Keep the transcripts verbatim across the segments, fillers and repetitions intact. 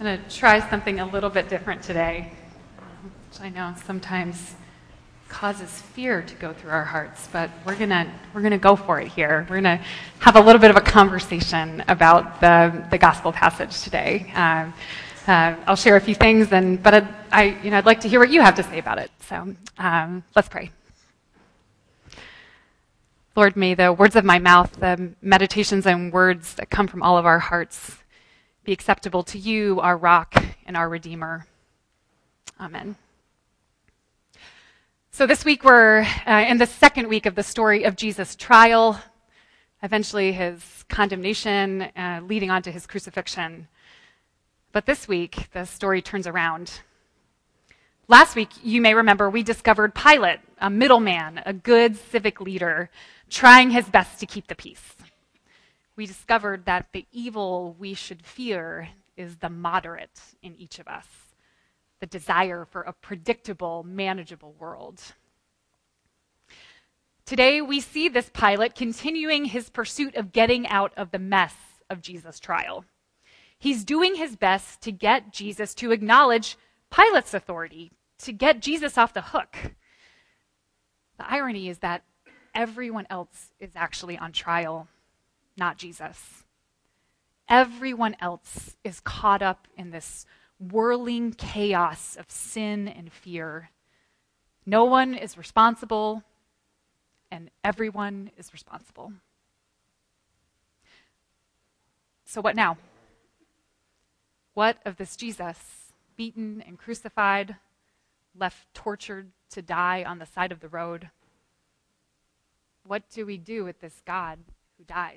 I'm going to try something a little bit different today, which I know sometimes causes fear to go through our hearts, but we're going to we're going to go for it here. We're going to have a little bit of a conversation about the, the gospel passage today. Um, uh, I'll share a few things, and but I'd, I you know I'd like to hear what you have to say about it. So um, let's pray. Lord, may the words of my mouth, the meditations and words that come from all of our hearts be acceptable to you, our rock and our Redeemer. Amen. So this week we're uh, in the second week of the story of Jesus' trial, eventually his condemnation, uh, leading on to his crucifixion. But this week, the story turns around. Last week, you may remember, we discovered Pilate, a middleman, a good civic leader, trying his best to keep the peace. We discovered that the evil we should fear is the moderate in each of us, the desire for a predictable, manageable world. Today, we see this Pilate continuing his pursuit of getting out of the mess of Jesus' trial. He's doing his best to get Jesus to acknowledge Pilate's authority, to get Jesus off the hook. The irony is that everyone else is actually on trial, not Jesus. Everyone else is caught up in this whirling chaos of sin and fear. No one is responsible, and everyone is responsible. So what now? What of this Jesus, beaten and crucified, left tortured to die on the side of the road? What do we do with this God who dies?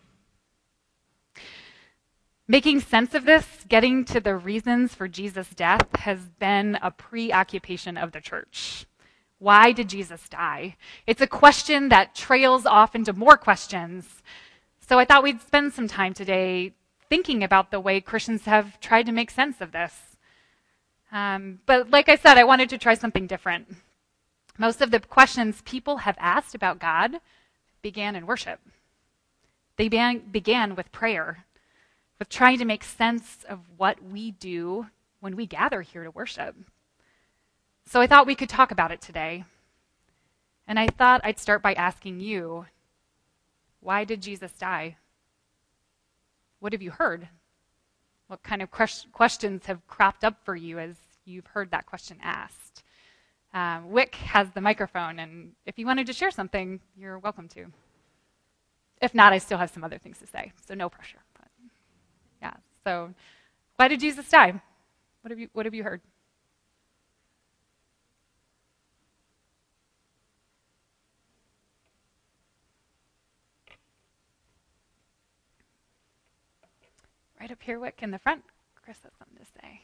Making sense of this, getting to the reasons for Jesus' death, has been a preoccupation of the church. Why did Jesus die? It's a question that trails off into more questions. So I thought we'd spend some time today thinking about the way Christians have tried to make sense of this. Um, but like I said, I wanted to try something different. Most of the questions people have asked about God began in worship. They began, began with prayer, with trying to make sense of what we do when we gather here to worship. So I thought we could talk about it today. And I thought I'd start by asking you, why did Jesus die? What have you heard? What kind of que- questions have cropped up for you as you've heard that question asked? Um, Wick has the microphone, and if you wanted to share something, you're welcome to. If not, I still have some other things to say, so no pressure. But yeah, so why did Jesus die? What have you What have you heard? Right up here, Wick, in the front. Chris has something to say.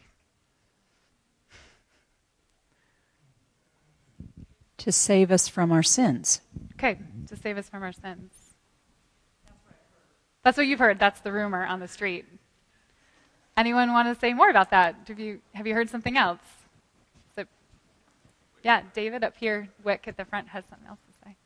To save us from our sins. Okay, to save us from our sins. That's what you've heard. That's the rumor on the street. Anyone want to say more about that? Have you have you heard something else? So, yeah, David up here, Wick at the front, has something else to say.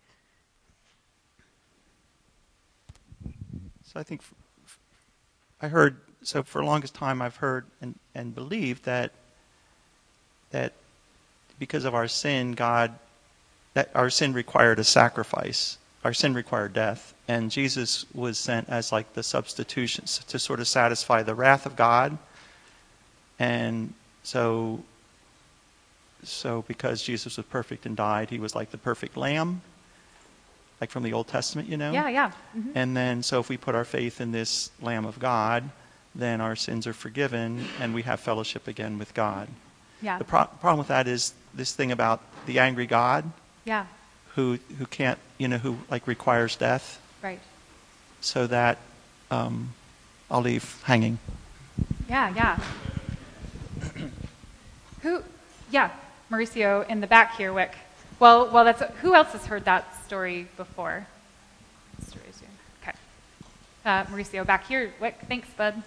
So I think f- f- I heard, so for the longest time I've heard and, and believed that that because of our sin, God, that our sin required a sacrifice. Our sin required death. And Jesus was sent as like the substitution to sort of satisfy the wrath of God. And so, so because Jesus was perfect and died, he was like the perfect lamb, like from the Old Testament, you know? Yeah, yeah. Mm-hmm. And then, so if we put our faith in this Lamb of God, then our sins are forgiven and we have fellowship again with God. Yeah. The pro- problem with that is this thing about the angry God. Yeah. Who who can't, you know, who like requires death. Right. So that um, I'll leave hanging. Yeah, yeah. Who? Yeah, Mauricio in the back here, Wick. Well, well, that's who else has heard that story before? Okay. Uh, Mauricio back here, Wick. Thanks, bud.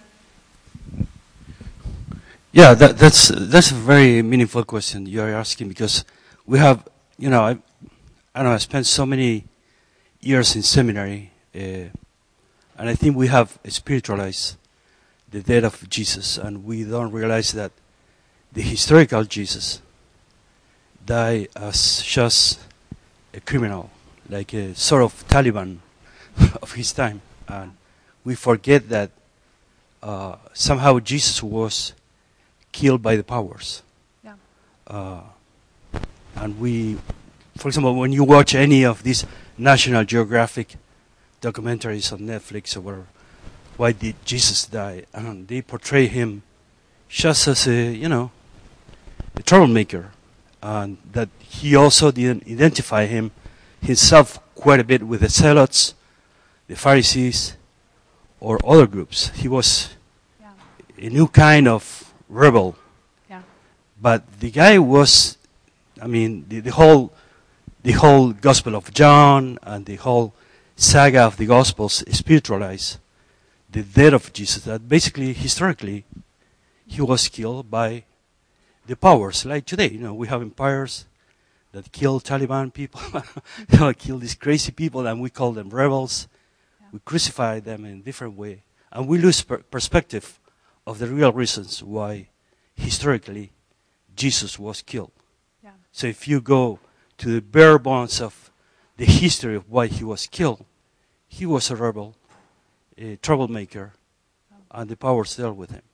Yeah, that, that's that's a very meaningful question you are asking, because we have, you know, I, I don't know, I spent so many years in seminary, uh, and I think we have spiritualized the death of Jesus, and we don't realize that the historical Jesus died as just a criminal, like a sort of Taliban of his time. And we forget that uh, somehow Jesus was killed by the powers. Yeah. Uh, and we, for example, when you watch any of these National Geographic documentaries on Netflix or whatever, why did Jesus die? And they portray him just as a, you know, a troublemaker. And that he also didn't identify him himself quite a bit with the Zealots, the Pharisees, or other groups. He was Yeah. a new kind of rebel. Yeah. But the guy was, I mean, the, the whole the whole Gospel of John and the whole saga of the Gospels spiritualize the death of Jesus. That basically, historically, he was killed by the powers. Like today, you know, we have empires that kill Taliban people, you know, kill these crazy people, and we call them rebels. Yeah. We crucify them in a different way, and we lose per- perspective of the real reasons why, historically, Jesus was killed. Yeah. So if you go to the bare bones of the history of why he was killed, he was a rebel, a troublemaker, and the powers dealt with him.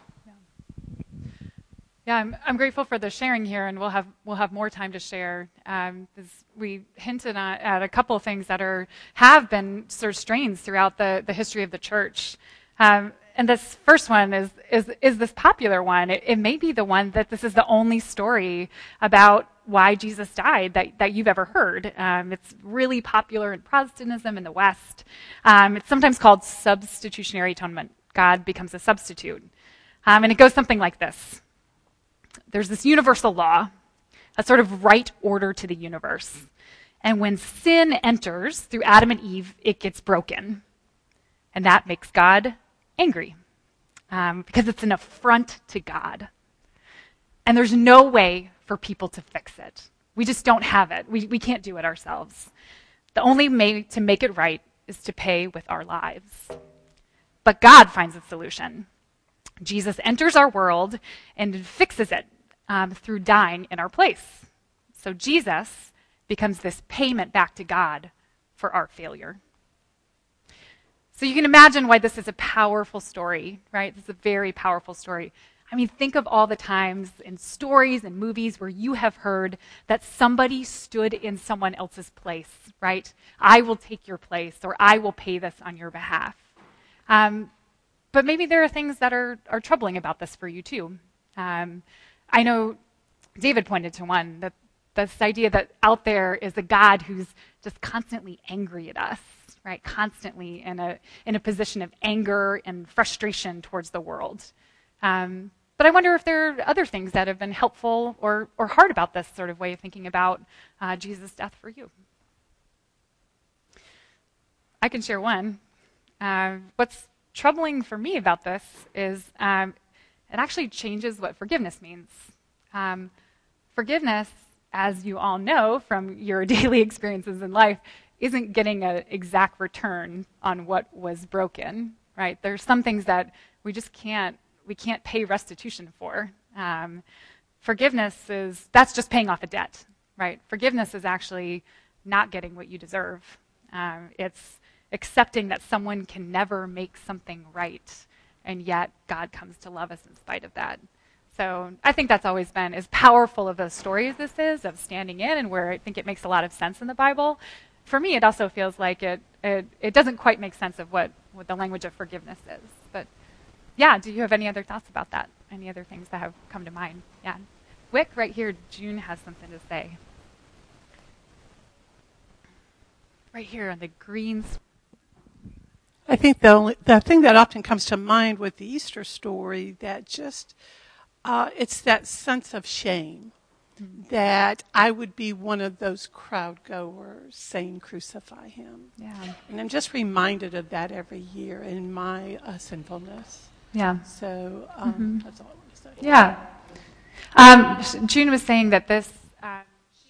Yeah, I'm I'm grateful for the sharing here, and we'll have we'll have more time to share. Um, as we hinted on, at a couple of things that are have been sort of strains throughout the, the history of the church. Um, and this first one is is is this popular one. It, it may be the one that this is the only story about why Jesus died that, that you've ever heard. Um, it's really popular in Protestantism in the West. Um, it's sometimes called substitutionary atonement. God becomes a substitute. Um, and it goes something like this. There's this universal law, a sort of right order to the universe. And when sin enters through Adam and Eve, it gets broken. And that makes God angry um, because it's an affront to God. And there's no way for people to fix it. We just don't have it. We, we can't do it ourselves. The only way to make it right is to pay with our lives. But God finds a solution. Jesus enters our world and fixes it um, through dying in our place. So Jesus becomes this payment back to God for our failure. So you can imagine why this is a powerful story, right? This is a very powerful story. I mean, think of all the times in stories and movies where you have heard that somebody stood in someone else's place, right? I will take your place, or I will pay this on your behalf. Um, But maybe there are things that are, are troubling about this for you too. Um, I know David pointed to one, that this idea that out there is a God who's just constantly angry at us, right? Constantly in a in a position of anger and frustration towards the world. Um, but I wonder if there are other things that have been helpful or or hard about this sort of way of thinking about uh, Jesus' death for you. I can share one. Uh, what's troubling for me about this is um, it actually changes what forgiveness means. Um, forgiveness, as you all know from your daily experiences in life, isn't getting an exact return on what was broken, right? There's some things that we just can't, we can't pay restitution for. Um, forgiveness is, that's just paying off a debt, right? Forgiveness is actually not getting what you deserve. Um, it's accepting that someone can never make something right, and yet God comes to love us in spite of that. So I think that's always been, as powerful of a story as this is, of standing in, and where I think it makes a lot of sense in the Bible, for me it also feels like it it, it doesn't quite make sense of what, what the language of forgiveness is. But yeah, do you have any other thoughts about that? Any other things that have come to mind? Yeah. Wick, right here, June has something to say. Right here on the green. I think the only, the thing that often comes to mind with the Easter story, that just, uh, it's that sense of shame, mm-hmm. that I would be one of those crowd goers saying, crucify him. Yeah. And I'm just reminded of that every year in my uh, sinfulness. Yeah. So um, mm-hmm. that's all I want to say. Yeah. Um, June was saying that this, uh,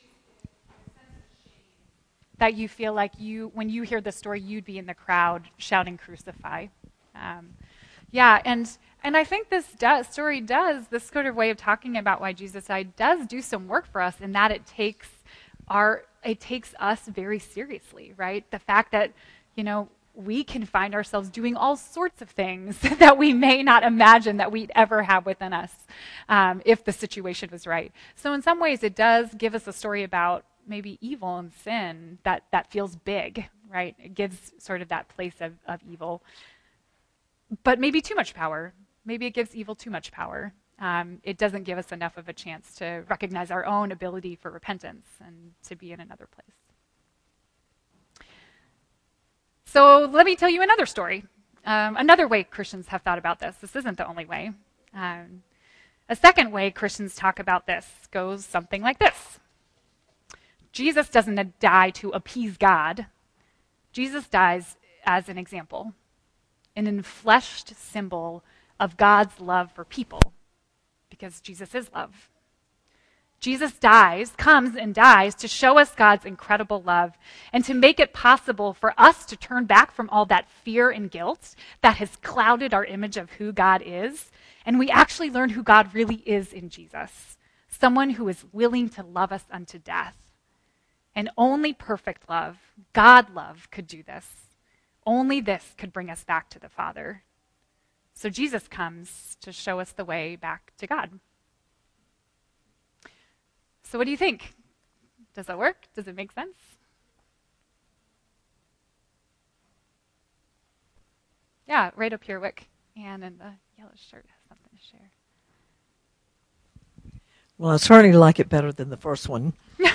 that you feel like you, when you hear the story, you'd be in the crowd shouting, crucify. Um, Yeah, and and I think this does, story does, this sort of way of talking about why Jesus died does do some work for us in that it takes our, it takes us very seriously, right? The fact that, you know, we can find ourselves doing all sorts of things that we may not imagine that we'd ever have within us um, if the situation was right. So in some ways it does give us a story about maybe evil and sin that, that feels big, right? It gives sort of that place of, of evil. But maybe too much power. Maybe it gives evil too much power. Um, it doesn't give us enough of a chance to recognize our own ability for repentance and to be in another place. So let me tell you another story. Um, another way Christians have thought about this. This isn't the only way. Um, a second way Christians talk about this goes something like this. Jesus doesn't die to appease God. Jesus dies as an example, an enfleshed symbol of God's love for people, because Jesus is love. Jesus dies, comes and dies to show us God's incredible love and to make it possible for us to turn back from all that fear and guilt that has clouded our image of who God is, and we actually learn who God really is in Jesus, someone who is willing to love us unto death. And only perfect love, God love, could do this. Only this could bring us back to the Father. So Jesus comes to show us the way back to God. So what do you think? Does that work? Does it make sense? Yeah, right up here, Wick. Anne in the yellow shirt has something to share. Well, I certainly like it better than the first one.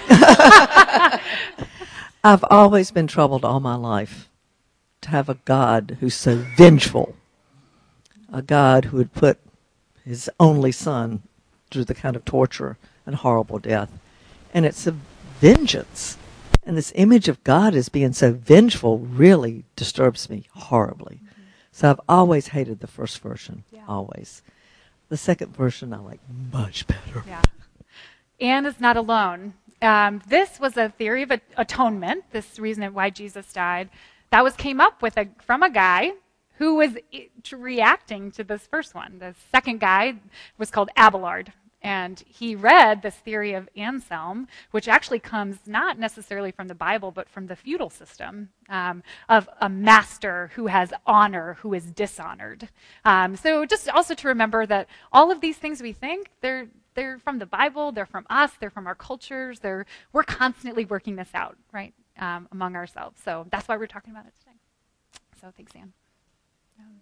I've always been troubled all my life to have a God who's so vengeful, a God who would put his only son through the kind of torture and horrible death. And it's a vengeance. And this image of God as being so vengeful really disturbs me horribly. Mm-hmm. So I've always hated the first version, yeah. always. The second version I like much better. Yeah. Anne is not alone. Um, this was a theory of atonement, this reason why Jesus died, that was came up with a, from a guy who was I- reacting to this first one. The second guy was called Abelard, and he read this theory of Anselm, which actually comes not necessarily from the Bible, but from the feudal system um, of a master who has honor, who is dishonored. Um, so just also to remember that all of these things we think, they're They're from the Bible, they're from us, they're from our cultures, they're, we're constantly working this out, right, um, among ourselves. So that's why we're talking about it today. So thanks, Anne. Um,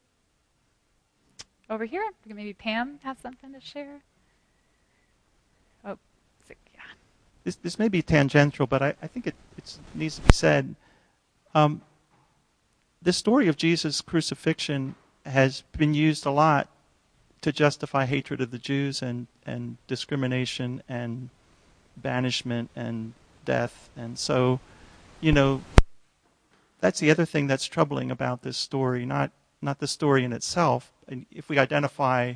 over here, maybe Pam has something to share. Oh, yeah. This, this may be tangential, but I, I think it it's, needs to be said. Um, the story of Jesus' crucifixion has been used a lot to justify hatred of the Jews and, and discrimination and banishment and death. And so, you know, that's the other thing that's troubling about this story, not not the story in itself. And if we identify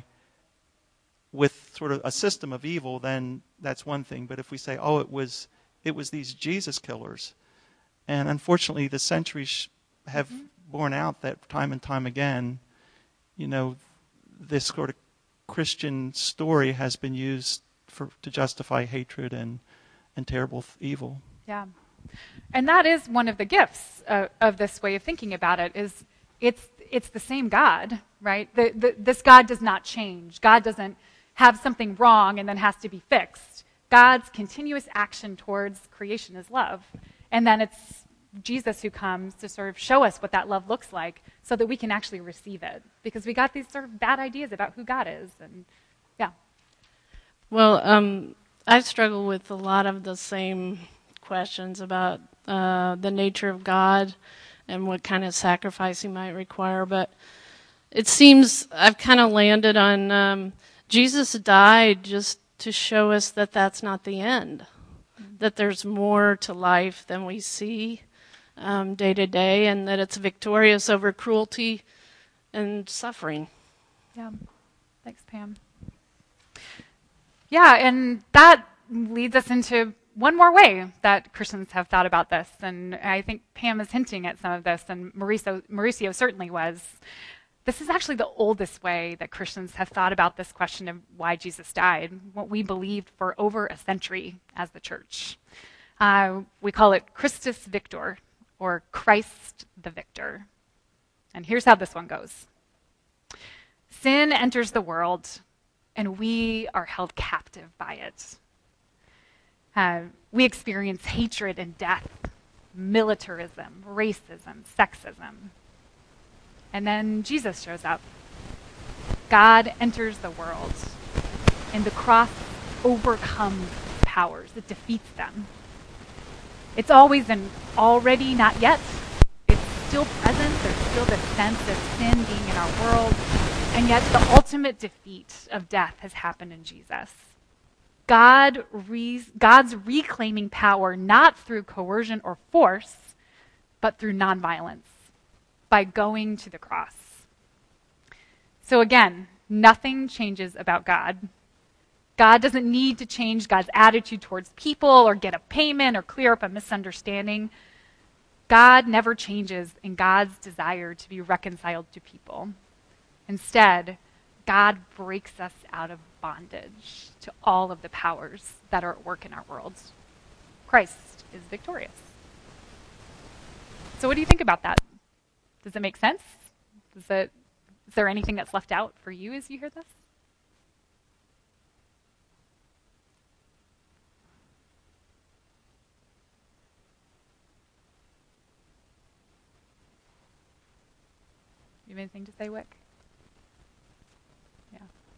with sort of a system of evil, then that's one thing. But if we say, oh, it was it was these Jesus killers, and unfortunately the centuries have mm-hmm. borne out that time and time again, you know, this sort of Christian story has been used for to justify hatred and, and terrible th- evil. Yeah. And that is one of the gifts uh, of this way of thinking about it, is it's it's the same God, right? The, the, this God does not change. God doesn't have something wrong and then has to be fixed. God's continuous action towards creation is love. And then it's Jesus who comes to sort of show us what that love looks like so that we can actually receive it. Because we got these sort of bad ideas about who God is. And yeah. Well, um, I struggle with a lot of the same questions about uh, the nature of God and what kind of sacrifice he might require. But it seems I've kind of landed on um, Jesus died just to show us that that's not the end, mm-hmm. that there's more to life than we see Um, day to day, and that it's victorious over cruelty and suffering. Yeah. Thanks, Pam. Yeah, and that leads us into one more way that Christians have thought about this, and I think Pam is hinting at some of this, and Mauricio, Mauricio certainly was. This is actually the oldest way that Christians have thought about this question of why Jesus died, what we believed for over a century as the church. Uh, we call it Christus Victor, or Christ the Victor. And here's how this one goes. Sin enters the world, and we are held captive by it. Uh, we experience hatred and death, militarism, racism, sexism. And then Jesus shows up. God enters the world, and the cross overcomes powers. It defeats them. It's always an already, not yet. It's still present. There's still this sense of sin being in our world. And yet the ultimate defeat of death has happened in Jesus. God re- God's reclaiming power not through coercion or force, but through nonviolence, by going to the cross. So again, nothing changes about God. God doesn't need to change God's attitude towards people or get a payment or clear up a misunderstanding. God never changes in God's desire to be reconciled to people. Instead, God breaks us out of bondage to all of the powers that are at work in our world. Christ is victorious. So what do you think about that? Does it make sense? Does it, is there anything that's left out for you as you hear this? You have anything to say, Wick? Yeah.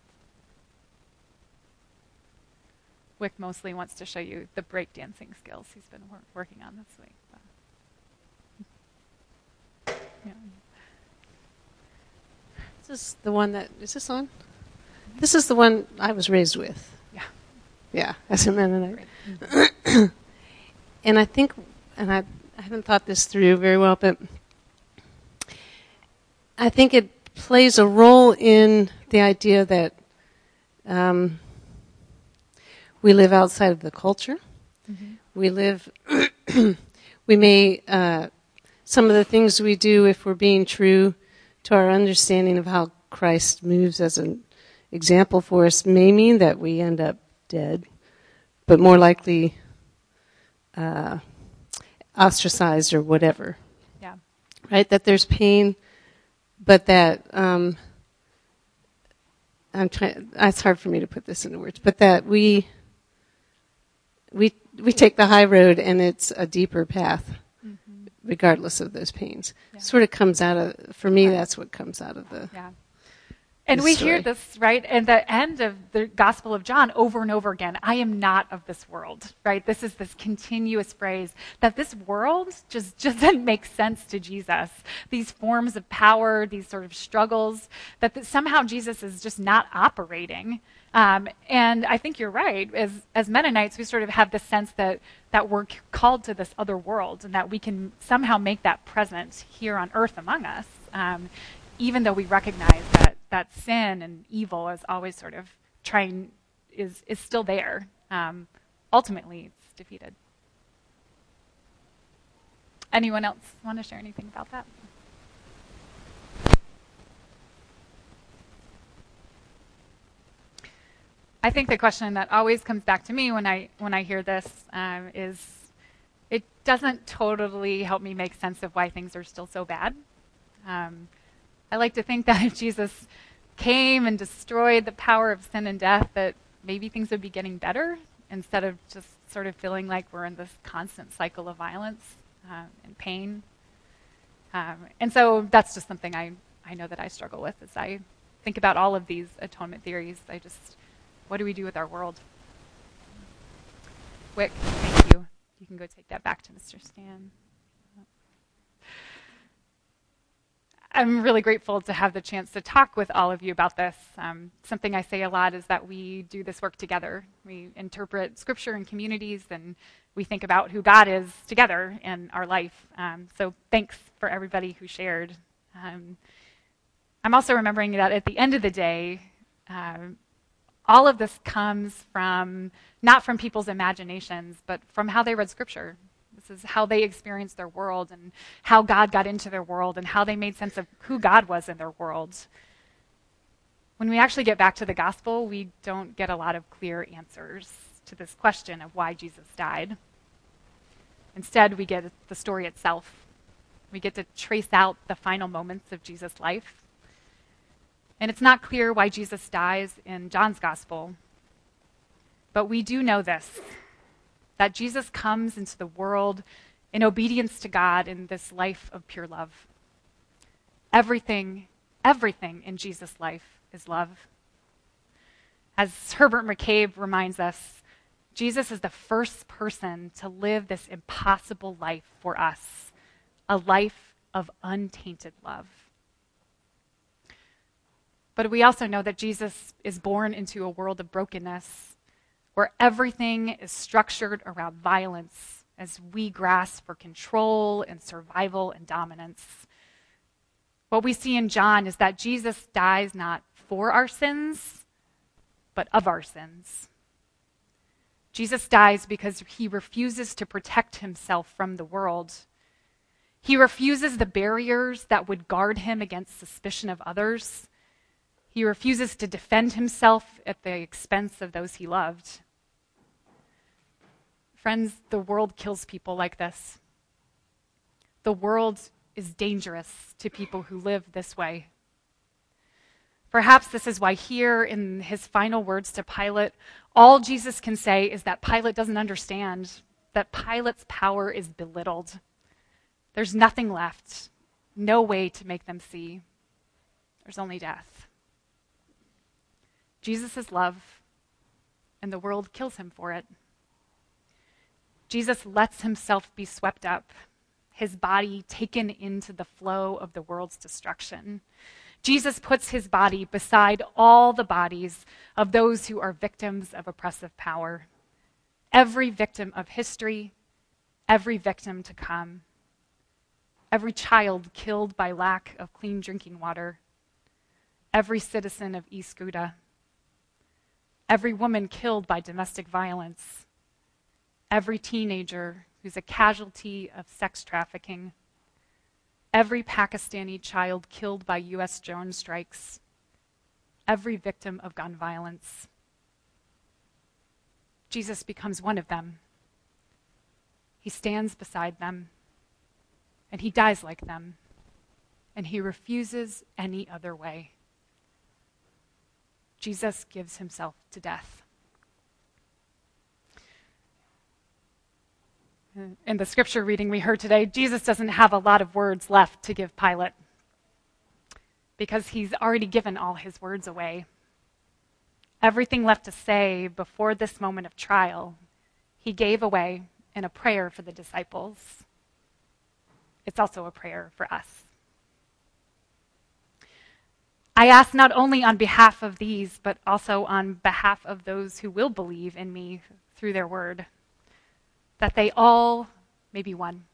Wick mostly wants to show you the breakdancing skills he's been wor- working on this week. But. Yeah. This is the one that, is this on? This is the one I was raised with. Yeah. Yeah, as a Mennonite. Great. And I think, and I, I haven't thought this through very well, but I think it plays a role in the idea that um, we live outside of the culture. Mm-hmm. We live, we may, uh, some of the things we do, if we're being true to our understanding of how Christ moves as an example for us, may mean that we end up dead, but more likely uh, ostracized or whatever. Yeah. Right? That there's pain, but that um, I'm trying. It's hard for me to put this into words, but that we we we take the high road, and it's a deeper path, mm-hmm. regardless of those pains. Yeah. Sort of comes out of, for me, that's what comes out of the. Yeah. And we story. hear this, right, at the end of the Gospel of John over and over again. I am not of this world, right? This is this continuous phrase that this world just, just doesn't make sense to Jesus. These forms of power, these sort of struggles, that, that somehow Jesus is just not operating. Um, and I think you're right. As, as Mennonites, we sort of have this sense that, that we're called to this other world and that we can somehow make that present here on earth among us, um, even though we recognize that that sin and evil is always sort of trying, is, is still there. Um, ultimately, it's defeated. Anyone else want to share anything about that? I think the question that always comes back to me when I when I hear this um, is, it doesn't totally help me make sense of why things are still so bad. Um, I like to think that if Jesus came and destroyed the power of sin and death, that maybe things would be getting better instead of just sort of feeling like we're in this constant cycle of violence uh, and pain. Um, and so that's just something I, I know that I struggle with as I think about all of these atonement theories. I just, what do we do with our world? Wick, thank you. You can go take that back to Mister Stan. I'm really grateful to have the chance to talk with all of you about this. Um, something I say a lot is that we do this work together. We interpret Scripture in communities, and we think about who God is together in our life. Um, so thanks for everybody who shared. Um, I'm also remembering that at the end of the day, um, all of this comes from, not from people's imaginations, but from how they read Scripture. This is how they experienced their world and how God got into their world and how they made sense of who God was in their world. When we actually get back to the gospel, we don't get a lot of clear answers to this question of why Jesus died. Instead, we get the story itself. We get to trace out the final moments of Jesus' life. And it's not clear why Jesus dies in John's gospel. But we do know this, that Jesus comes into the world in obedience to God in this life of pure love. Everything, everything in Jesus' life is love. As Herbert McCabe reminds us, Jesus is the first person to live this impossible life for us, a life of untainted love. But we also know that Jesus is born into a world of brokenness, where everything is structured around violence as we grasp for control and survival and dominance. What we see in John is that Jesus dies not for our sins, but of our sins. Jesus dies because he refuses to protect himself from the world. He refuses the barriers that would guard him against suspicion of others. He refuses to defend himself at the expense of those he loved. Friends, the world kills people like this. The world is dangerous to people who live this way. Perhaps this is why here in his final words to Pilate, all Jesus can say is that Pilate doesn't understand, that Pilate's power is belittled. There's nothing left, no way to make them see. There's only death. Jesus is love, and the world kills him for it. Jesus lets himself be swept up, his body taken into the flow of the world's destruction. Jesus puts his body beside all the bodies of those who are victims of oppressive power. Every victim of history, every victim to come. Every child killed by lack of clean drinking water. Every citizen of East Ghouta. Every woman killed by domestic violence. Every teenager who's a casualty of sex trafficking. Every Pakistani child killed by U S drone strikes. Every victim of gun violence. Jesus becomes one of them. He stands beside them, and he dies like them, and he refuses any other way. Jesus gives himself to death. In the scripture reading we heard today, Jesus doesn't have a lot of words left to give Pilate because he's already given all his words away. Everything left to say before this moment of trial, he gave away in a prayer for the disciples. It's also a prayer for us. I ask not only on behalf of these, but also on behalf of those who will believe in me through their word, that they all may be one.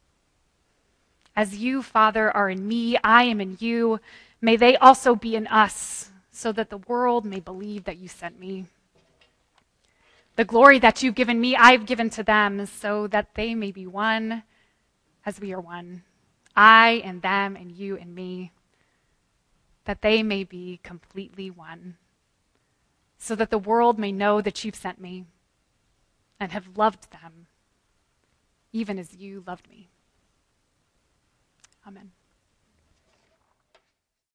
As you, Father, are in me, I am in you, may they also be in us, so that the world may believe that you sent me. The glory that you've given me, I've given to them, so that they may be one as we are one. I and them and you and me, that they may be completely one, so that the world may know that you've sent me and have loved them, even as you loved me. Amen.